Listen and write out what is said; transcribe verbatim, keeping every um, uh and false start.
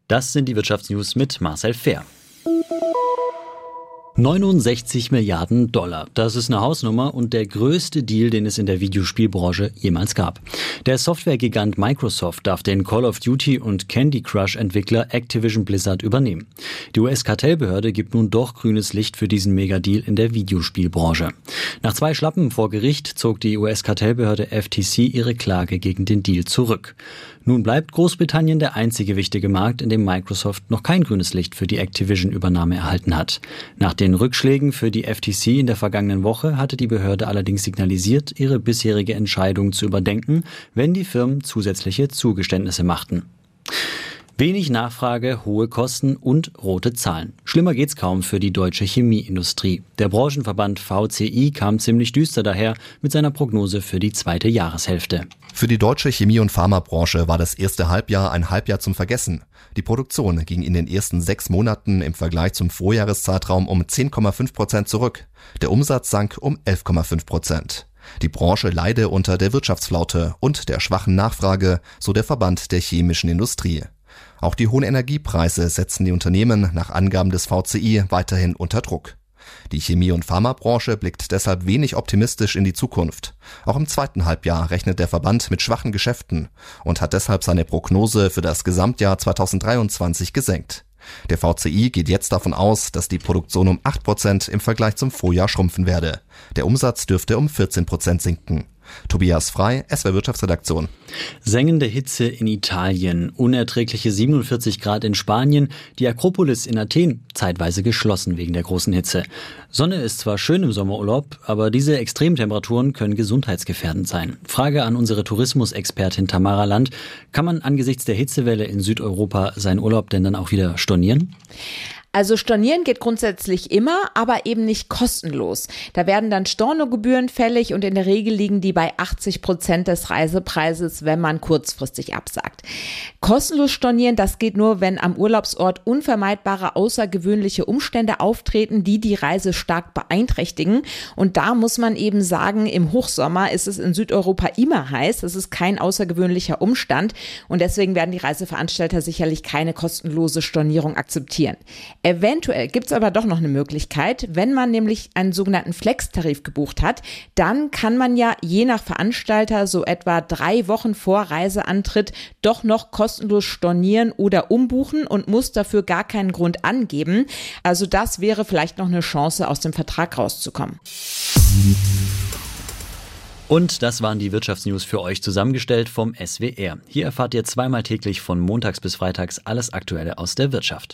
Das sind die Wirtschaftsnews mit Marcel Fehr. neunundsechzig Milliarden Dollar. Das ist eine Hausnummer und der größte Deal, den es in der Videospielbranche jemals gab. Der Softwaregigant Microsoft darf den Call of Duty und Candy Crush Entwickler Activision Blizzard übernehmen. Die U S-Kartellbehörde gibt nun doch grünes Licht für diesen Megadeal in der Videospielbranche. Nach zwei Schlappen vor Gericht zog die U S-Kartellbehörde F T C ihre Klage gegen den Deal zurück. Nun bleibt Großbritannien der einzige wichtige Markt, in dem Microsoft noch kein grünes Licht für die Activision-Übernahme erhalten hat. Nach den Rückschlägen für die F T C in der vergangenen Woche hatte die Behörde allerdings signalisiert, ihre bisherige Entscheidung zu überdenken, wenn die Firmen zusätzliche Zugeständnisse machten. Wenig Nachfrage, hohe Kosten und rote Zahlen. Schlimmer geht's kaum für die deutsche Chemieindustrie. Der Branchenverband V C I kam ziemlich düster daher mit seiner Prognose für die zweite Jahreshälfte. Für die deutsche Chemie- und Pharmabranche war das erste Halbjahr ein Halbjahr zum Vergessen. Die Produktion ging in den ersten sechs Monaten im Vergleich zum Vorjahreszeitraum um zehn Komma fünf Prozent zurück. Der Umsatz sank um elf Komma fünf Prozent. Die Branche leide unter der Wirtschaftsflaute und der schwachen Nachfrage, so der Verband der chemischen Industrie. Auch die hohen Energiepreise setzen die Unternehmen nach Angaben des V C I weiterhin unter Druck. Die Chemie- und Pharmabranche blickt deshalb wenig optimistisch in die Zukunft. Auch im zweiten Halbjahr rechnet der Verband mit schwachen Geschäften und hat deshalb seine Prognose für das Gesamtjahr zweitausenddreiundzwanzig gesenkt. Der V C I geht jetzt davon aus, dass die Produktion um acht Prozent im Vergleich zum Vorjahr schrumpfen werde. Der Umsatz dürfte um vierzehn Prozent sinken. Tobias Frei, S W R Wirtschaftsredaktion. Sengende Hitze in Italien, unerträgliche siebenundvierzig Grad in Spanien, die Akropolis in Athen zeitweise geschlossen wegen der großen Hitze. Sonne ist zwar schön im Sommerurlaub, aber diese Extremtemperaturen können gesundheitsgefährdend sein. Frage an unsere Tourismusexpertin Tamara Land: Kann man angesichts der Hitzewelle in Südeuropa seinen Urlaub denn dann auch wieder stornieren? Also stornieren geht grundsätzlich immer, aber eben nicht kostenlos. Da werden dann Stornogebühren fällig und in der Regel liegen die bei achtzig Prozent des Reisepreises, wenn man kurzfristig absagt. Kostenlos stornieren, das geht nur, wenn am Urlaubsort unvermeidbare außergewöhnliche Umstände auftreten, die die Reise stark beeinträchtigen. Und da muss man eben sagen, im Hochsommer ist es in Südeuropa immer heiß. Das ist kein außergewöhnlicher Umstand und deswegen werden die Reiseveranstalter sicherlich keine kostenlose Stornierung akzeptieren. Eventuell gibt es aber doch noch eine Möglichkeit, wenn man nämlich einen sogenannten Flex-Tarif gebucht hat, dann kann man ja je nach Veranstalter so etwa drei Wochen vor Reiseantritt doch noch kostenlos stornieren oder umbuchen und muss dafür gar keinen Grund angeben. Also das wäre vielleicht noch eine Chance, aus dem Vertrag rauszukommen. Und das waren die Wirtschaftsnews für euch zusammengestellt vom S W R. Hier erfahrt ihr zweimal täglich von montags bis freitags alles Aktuelle aus der Wirtschaft.